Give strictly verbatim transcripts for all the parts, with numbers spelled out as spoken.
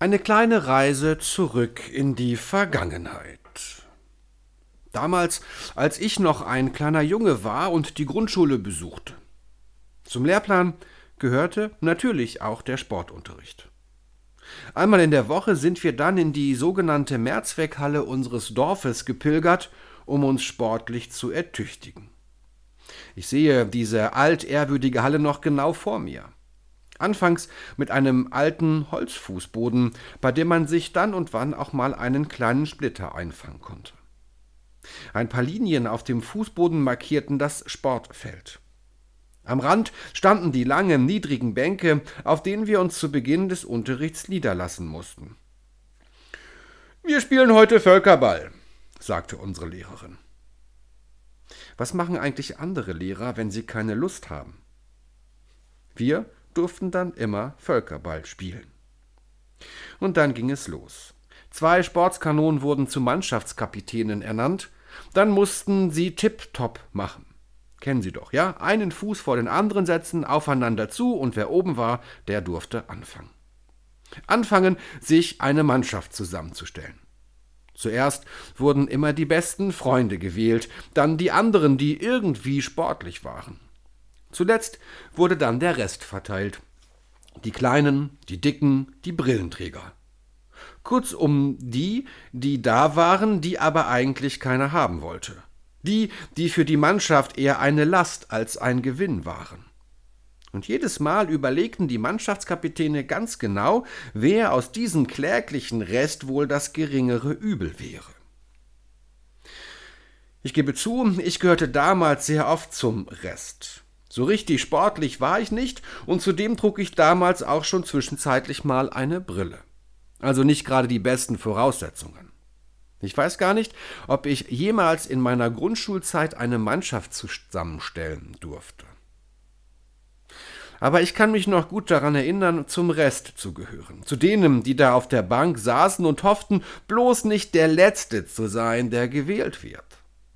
Eine kleine Reise zurück in die Vergangenheit. Damals, als ich noch ein kleiner Junge war und die Grundschule besuchte. Zum Lehrplan gehörte natürlich auch der Sportunterricht. Einmal in der Woche sind wir dann in die sogenannte Mehrzweckhalle unseres Dorfes gepilgert, um uns sportlich zu ertüchtigen. Ich sehe diese altehrwürdige Halle noch genau vor mir. Anfangs mit einem alten Holzfußboden, bei dem man sich dann und wann auch mal einen kleinen Splitter einfangen konnte. Ein paar Linien auf dem Fußboden markierten das Sportfeld. Am Rand standen die langen, niedrigen Bänke, auf denen wir uns zu Beginn des Unterrichts niederlassen mussten. »Wir spielen heute Völkerball«, sagte unsere Lehrerin. Was machen eigentlich andere Lehrer, wenn sie keine Lust haben? Wir durften dann immer Völkerball spielen. Und dann ging es los. Zwei Sportskanonen wurden zu Mannschaftskapitänen ernannt. Dann mussten sie Tipp-Topp machen. Kennen Sie doch, ja? Einen Fuß vor den anderen setzen, aufeinander zu und wer oben war, der durfte anfangen. Anfangen, sich eine Mannschaft zusammenzustellen. Zuerst wurden immer die besten Freunde gewählt, dann die anderen, die irgendwie sportlich waren. Zuletzt wurde dann der Rest verteilt. Die Kleinen, die Dicken, die Brillenträger. Kurzum die, die da waren, die aber eigentlich keiner haben wollte. Die, die für die Mannschaft eher eine Last als ein Gewinn waren. Und jedes Mal überlegten die Mannschaftskapitäne ganz genau, wer aus diesem kläglichen Rest wohl das geringere Übel wäre. Ich gebe zu, ich gehörte damals sehr oft zum Rest. So richtig sportlich war ich nicht und zudem trug ich damals auch schon zwischenzeitlich mal eine Brille. Also nicht gerade die besten Voraussetzungen. Ich weiß gar nicht, ob ich jemals in meiner Grundschulzeit eine Mannschaft zusammenstellen durfte. Aber ich kann mich noch gut daran erinnern, zum Rest zu gehören. Zu denen, die da auf der Bank saßen und hofften, bloß nicht der Letzte zu sein, der gewählt wird.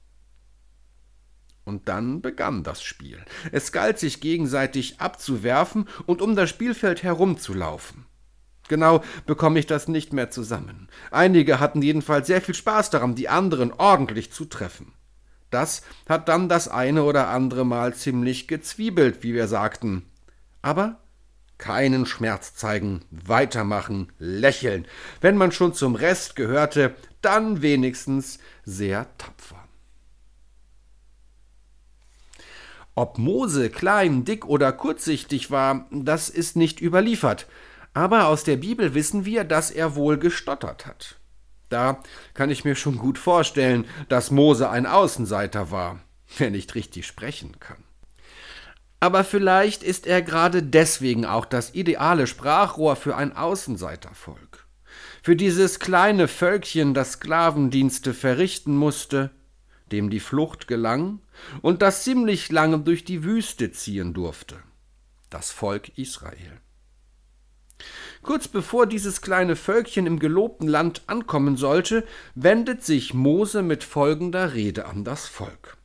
Und dann begann das Spiel. Es galt, sich gegenseitig abzuwerfen und um das Spielfeld herumzulaufen. Genau bekomme ich das nicht mehr zusammen. Einige hatten jedenfalls sehr viel Spaß daran, die anderen ordentlich zu treffen. Das hat dann das eine oder andere Mal ziemlich gezwiebelt, wie wir sagten. Aber keinen Schmerz zeigen, weitermachen, lächeln. Wenn man schon zum Rest gehörte, dann wenigstens sehr tapfer. Ob Mose klein, dick oder kurzsichtig war, das ist nicht überliefert. Aber aus der Bibel wissen wir, dass er wohl gestottert hat. Da kann ich mir schon gut vorstellen, dass Mose ein Außenseiter war, wer nicht richtig sprechen kann. Aber vielleicht ist er gerade deswegen auch das ideale Sprachrohr für ein Außenseitervolk. Für dieses kleine Völkchen, das Sklavendienste verrichten musste, dem die Flucht gelang und das ziemlich lange durch die Wüste ziehen durfte. Das Volk Israel. Kurz bevor dieses kleine Völkchen im gelobten Land ankommen sollte, wendet sich Mose mit folgender Rede an das Volk.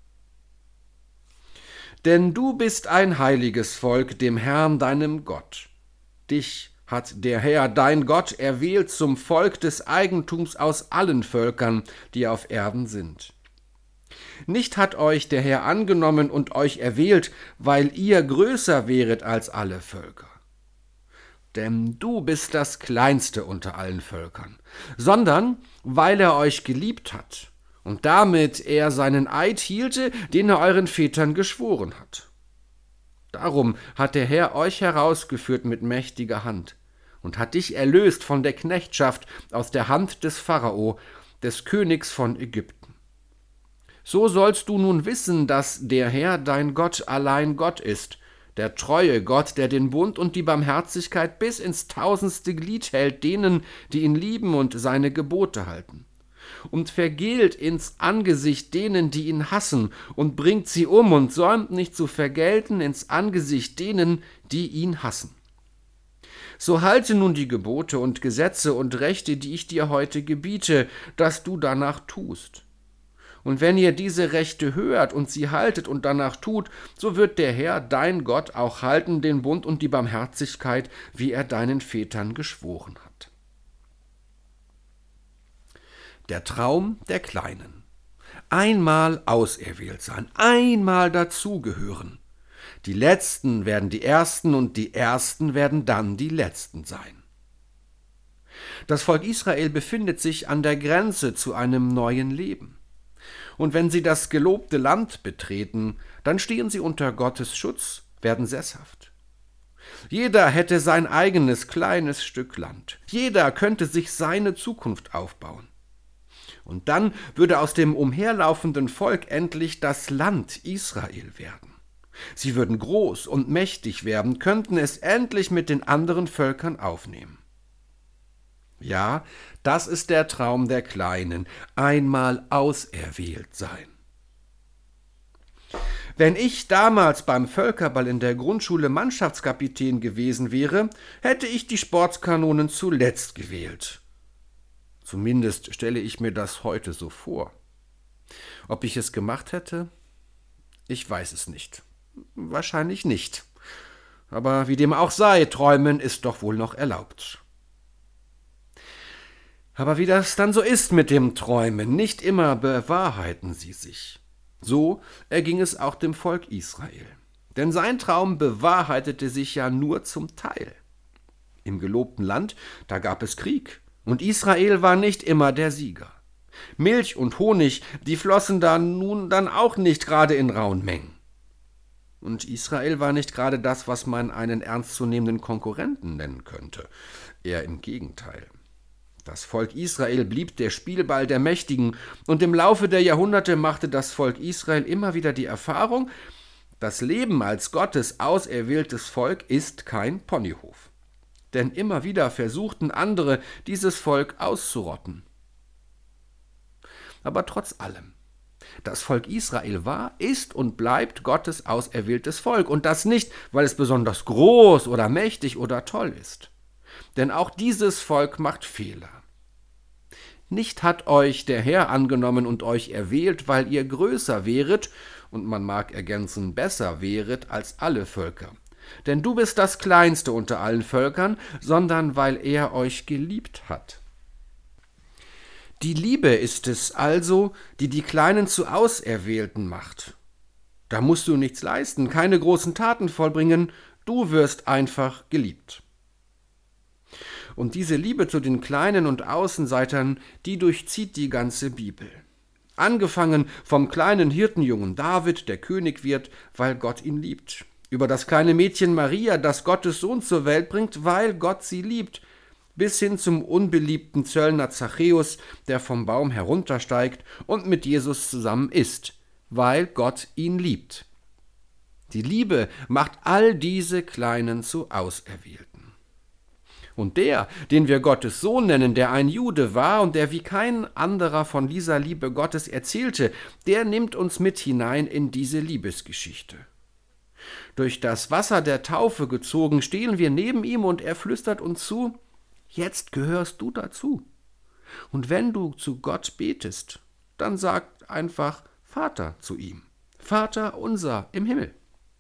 Denn du bist ein heiliges Volk dem Herrn, deinem Gott. Dich hat der Herr, dein Gott, erwählt zum Volk des Eigentums aus allen Völkern, die auf Erden sind. Nicht hat euch der Herr angenommen und euch erwählt, weil ihr größer wäret als alle Völker. Denn du bist das Kleinste unter allen Völkern, sondern weil er euch geliebt hat und damit er seinen Eid hielte, den er euren Vätern geschworen hat. Darum hat der Herr euch herausgeführt mit mächtiger Hand und hat dich erlöst von der Knechtschaft aus der Hand des Pharao, des Königs von Ägypten. So sollst du nun wissen, dass der Herr dein Gott allein Gott ist, der treue Gott, der den Bund und die Barmherzigkeit bis ins tausendste Glied hält, denen, die ihn lieben und seine Gebote halten. Und vergällt ins Angesicht denen, die ihn hassen, und bringt sie um und säumt nicht zu vergelten ins Angesicht denen, die ihn hassen. So halte nun die Gebote und Gesetze und Rechte, die ich dir heute gebiete, dass du danach tust. Und wenn ihr diese Rechte hört und sie haltet und danach tut, so wird der Herr, dein Gott, auch halten den Bund und die Barmherzigkeit, wie er deinen Vätern geschworen hat. Der Traum der Kleinen. Einmal auserwählt sein, einmal dazugehören. Die Letzten werden die Ersten und die Ersten werden dann die Letzten sein. Das Volk Israel befindet sich an der Grenze zu einem neuen Leben. Und wenn sie das gelobte Land betreten, dann stehen sie unter Gottes Schutz, werden sesshaft. Jeder hätte sein eigenes kleines Stück Land. Jeder könnte sich seine Zukunft aufbauen. Und dann würde aus dem umherlaufenden Volk endlich das Land Israel werden. Sie würden groß und mächtig werden, könnten es endlich mit den anderen Völkern aufnehmen. Ja, das ist der Traum der Kleinen, einmal auserwählt sein. Wenn ich damals beim Völkerball in der Grundschule Mannschaftskapitän gewesen wäre, hätte ich die Sportskanonen zuletzt gewählt. Zumindest stelle ich mir das heute so vor. Ob ich es gemacht hätte? Ich weiß es nicht. Wahrscheinlich nicht. Aber wie dem auch sei, träumen ist doch wohl noch erlaubt. Aber wie das dann so ist mit dem Träumen, nicht immer bewahrheiten sie sich. So erging es auch dem Volk Israel. Denn sein Traum bewahrheitete sich ja nur zum Teil. Im gelobten Land, da gab es Krieg, und Israel war nicht immer der Sieger. Milch und Honig, die flossen da nun dann auch nicht gerade in rauen Mengen. Und Israel war nicht gerade das, was man einen ernstzunehmenden Konkurrenten nennen könnte. Eher im Gegenteil. Das Volk Israel blieb der Spielball der Mächtigen, und im Laufe der Jahrhunderte machte das Volk Israel immer wieder die Erfahrung, das Leben als Gottes auserwähltes Volk ist kein Ponyhof. Denn immer wieder versuchten andere, dieses Volk auszurotten. Aber trotz allem, das Volk Israel war, ist und bleibt Gottes auserwähltes Volk, und das nicht, weil es besonders groß oder mächtig oder toll ist. Denn auch dieses Volk macht Fehler. Nicht hat euch der Herr angenommen und euch erwählt, weil ihr größer wäret, und man mag ergänzen, besser wäret als alle Völker. Denn du bist das Kleinste unter allen Völkern, sondern weil er euch geliebt hat. Die Liebe ist es also, die die Kleinen zu Auserwählten macht. Da musst du nichts leisten, keine großen Taten vollbringen, du wirst einfach geliebt. Und diese Liebe zu den Kleinen und Außenseitern, die durchzieht die ganze Bibel. Angefangen vom kleinen Hirtenjungen David, der König wird, weil Gott ihn liebt. Über das kleine Mädchen Maria, das Gottes Sohn zur Welt bringt, weil Gott sie liebt. Bis hin zum unbeliebten Zöllner Zachäus, der vom Baum heruntersteigt und mit Jesus zusammen isst, weil Gott ihn liebt. Die Liebe macht all diese Kleinen zu Auserwählten. Und der, den wir Gottes Sohn nennen, der ein Jude war und der wie kein anderer von dieser Liebe Gottes erzählte, der nimmt uns mit hinein in diese Liebesgeschichte. Durch das Wasser der Taufe gezogen, stehen wir neben ihm und er flüstert uns zu, jetzt gehörst du dazu. Und wenn du zu Gott betest, dann sag einfach Vater zu ihm. Vater unser im Himmel.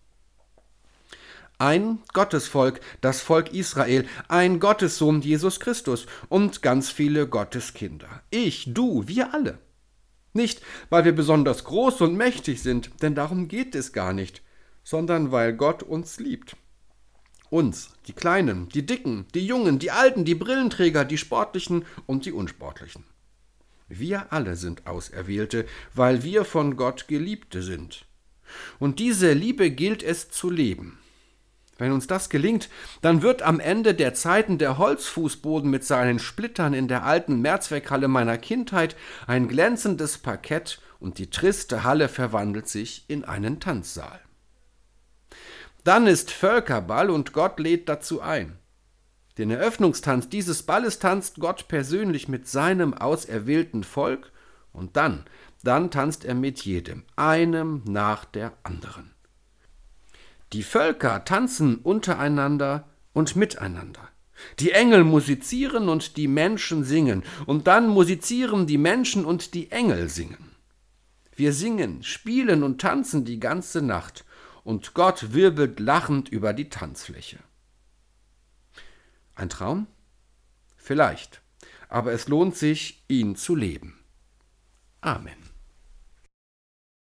Ein Gottesvolk, das Volk Israel, ein Gottessohn Jesus Christus und ganz viele Gotteskinder. Ich, du, wir alle. Nicht, weil wir besonders groß und mächtig sind, denn darum geht es gar nicht, sondern weil Gott uns liebt. Uns, die Kleinen, die Dicken, die Jungen, die Alten, die Brillenträger, die Sportlichen und die Unsportlichen. Wir alle sind Auserwählte, weil wir von Gott Geliebte sind. Und diese Liebe gilt es zu leben. Wenn uns das gelingt, dann wird am Ende der Zeiten der Holzfußboden mit seinen Splittern in der alten Mehrzweckhalle meiner Kindheit ein glänzendes Parkett und die triste Halle verwandelt sich in einen Tanzsaal. Dann ist Völkerball und Gott lädt dazu ein. Den Eröffnungstanz dieses Balles tanzt Gott persönlich mit seinem auserwählten Volk und dann, dann tanzt er mit jedem, einem nach der anderen. Die Völker tanzen untereinander und miteinander. Die Engel musizieren und die Menschen singen, und dann musizieren die Menschen und die Engel singen. Wir singen, spielen und tanzen die ganze Nacht, und Gott wirbelt lachend über die Tanzfläche. Ein Traum? Vielleicht, aber es lohnt sich, ihn zu leben. Amen.